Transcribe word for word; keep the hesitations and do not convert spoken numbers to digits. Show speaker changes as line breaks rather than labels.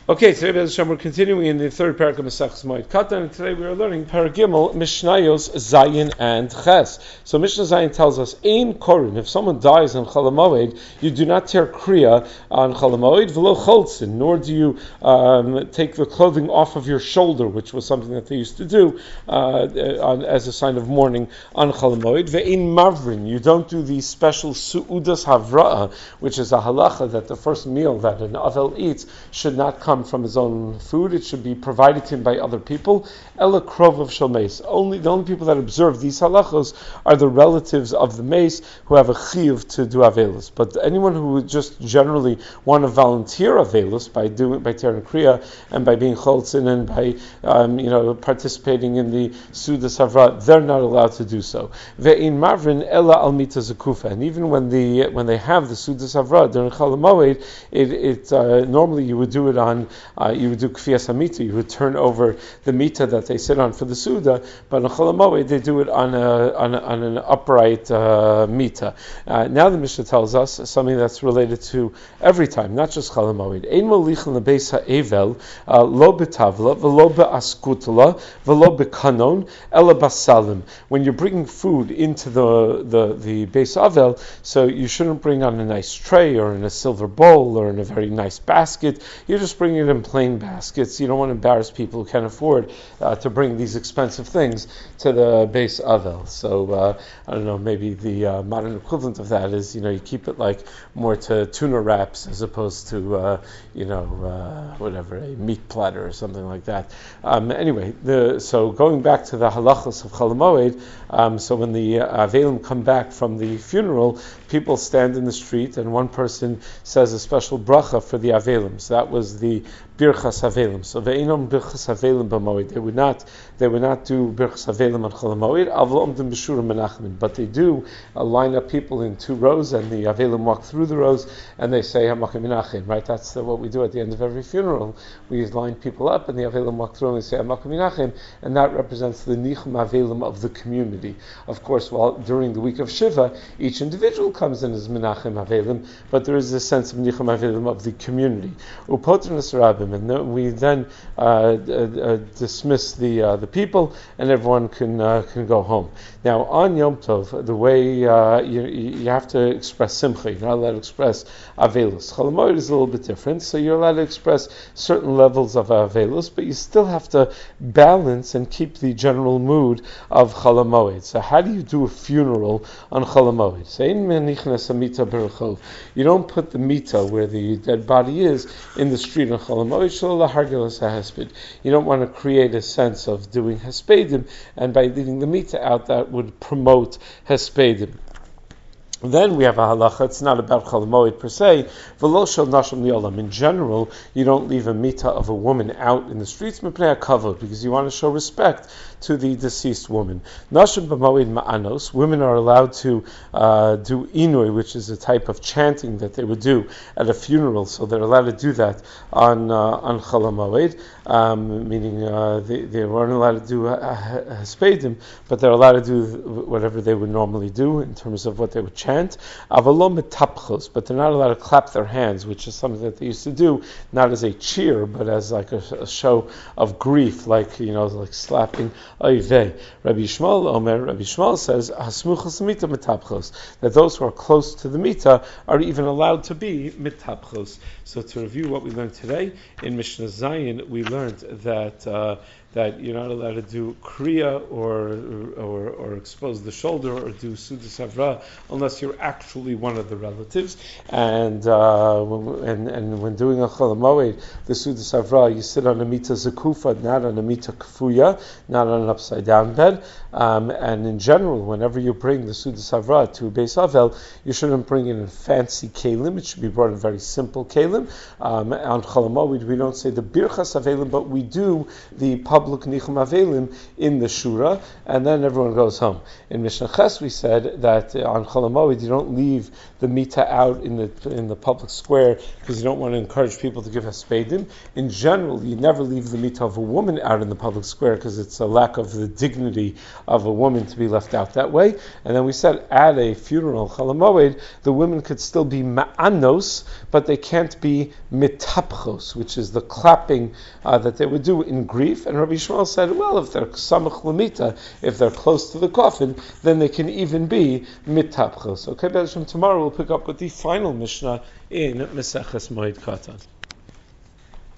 Okay, today Be'ez Hashem, we're continuing in the third parak of Maseches Moed Katan, and today we are learning Parak Gimel, Mishnayos Zayin and Ches. So Mishnah Zayin tells us, Ein Korin, if someone dies on Chol HaMoed, you do not tear Kriya on Chol HaMoed, V'lo Cholzin, nor do you um, take the clothing off of your shoulder, which was something that they used to do uh, on, as a sign of mourning on Chol HaMoed. Ve'ein Mavrin, you don't do the special Su'udas Havra'ah, which is a halacha that the first meal that an Avel eats should not come from his own food. It should be provided to him by other people. Ela krov of shel meis. Only the only people that observe these halachos are the relatives of the meis who have a chiyuv to do avelus. But anyone who would just generally want to volunteer avelus by doing by tearing kriya and by being cholzin and by um, you know participating in the sudas havra, they're not allowed to do so. Ve'in mavrin ela al mita zakufa. And even when the when they have the sudas havra during Chol HaMoed, it, it uh, normally you would do it on Uh, you would do kfiyas hamita, you would turn over the mita that they sit on for the suda, but on Chol HaMoed they do it on a, on, a, on an upright uh, mita. Uh, now the Mishnah tells us something that's related to every time, not just Chol HaMoed. Ein molichin lebeis ha'evel lo betavla v'lo be'askutla v'lo be'kanon ela basalim. When you're bringing food into the the the beis avel, so you shouldn't bring on a nice tray or in a silver bowl or in a very nice basket. You just bring it in plain baskets. You don't want to embarrass people who can't afford uh, to bring these expensive things to the beis avel. So uh, I don't know, maybe the uh, modern equivalent of that is, you know, you keep it like more to tuna wraps as opposed to uh, you know uh, whatever, a meat platter or something like that. Um, anyway, the so going back to the halachos of Chol HaMoed, um, so when the uh, avelim come back from the funeral, people stand in the street and one person says a special bracha for the avelim. So that was the birchas havelim. So ve'inom birchas havelim b'moed. They would not, they would not do birchas havelim on Chol HaMoed. Avlo omdim b'shura menachmin. But they do uh, line up people in two rows, and the avelim walk through the rows, and they say Hamachim Menachem. Right? That's the, what we do at the end of every funeral. We line people up, and the avelim walk through, and they say Hamachim Menachem, and that represents the nichum avelim of the community. Of course, while during the week of Shiva, each individual comes in as menachem avelim, but there is a sense of nichum avelim of the community. And we then uh, uh, dismiss the uh, the people, and everyone can uh, can go home. Now on Yom Tov, the way uh, you you have to express simcha. You're not allowed to express avelus. Chol HaMoed is a little bit different, so you're allowed to express certain levels of avelus, but you still have to balance and keep the general mood of Chol HaMoed. So how do you do a funeral on Chol HaMoed? So you don't put the mita where the dead body is in the street on Chol HaMoed. You don't want to create a sense of doing hespedim, and by leaving the mita out, that would promote hespedim. Then we have a halacha. It's not about Chol HaMoed per se. V'lo shel nashim liolam. In general, you don't leave a mita of a woman out in the streets mipnei hakavod, because you want to show respect to the deceased woman. Nashim b'moed ma'anos. Women are allowed to uh, do inui, which is a type of chanting that they would do at a funeral. So they're allowed to do that on uh, on Chol HaMoed, um, meaning uh, they, they weren't allowed to do hespedim, but they're allowed to do whatever they would normally do in terms of what they would chant. Avalom metapchos, but they're not allowed to clap their hands, which is something that they used to do, not as a cheer, but as like a, a show of grief, like you know, like slapping. Oyvei. Rabbi Yishmael Omer, Rabbi Yishmael says hasmuchos mita metapchos, that those who are close to the mita are even allowed to be metapchos. So to review what we learned today in Mishnah Zayin, we learned that. Uh, that you're not allowed to do kriya or or, or expose the shoulder or do sudas havra unless you're actually one of the relatives. And uh, when, and and when doing a Chol HaMoed, the sudas havra, you sit on a mita zakufa, not on a mita kfuya, not on an upside down bed. Um, and in general, whenever you bring the sudas havra to a beis avel, you shouldn't bring it in fancy kelim. It should be brought in very simple kelim. Um, on Chol HaMoed, we don't say the birchas avelim, but we do the public public Nichum Avelim in the Shura, and then everyone goes home. In Mishnah Ches we said that uh, on Chol HaMoed you don't leave the Mita out in the in the public square because you don't want to encourage people to give Hespedim. In general, you never leave the Mita of a woman out in the public square because it's a lack of the dignity of a woman to be left out that way. And then we said at a funeral, Chol HaMoed, the women could still be ma'anos, but they can't be mitapchos, which is the clapping uh, that they would do in grief. And Rabbi Yishmael said, well, if they're samach lamita, if they're close to the coffin, then they can even be mitapchos. Okay, Be'ez Hashem, tomorrow we'll pick up with the final Mishnah in Meseches Moed Katan.